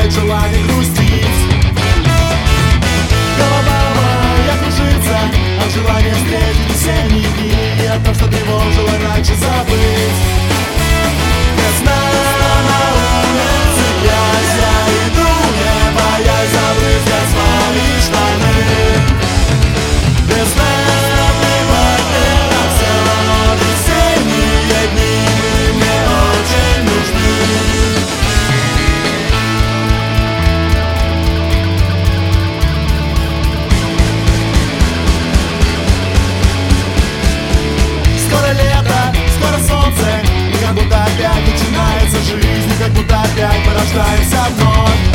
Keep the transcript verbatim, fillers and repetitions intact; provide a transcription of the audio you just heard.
убивает желание грустить. Голова моя кружится от желания встретить весенние дни и от того, что тревожило раньше, забыть. Весна на улице, грязь, я иду, не боясь забрызгать свои штаны. Весна, плевать мне на все, весенние дни мне очень нужны. Скоро лето, скоро солнце, и как будто опять начинается жизнь, и как будто опять мы рождаемся вновь.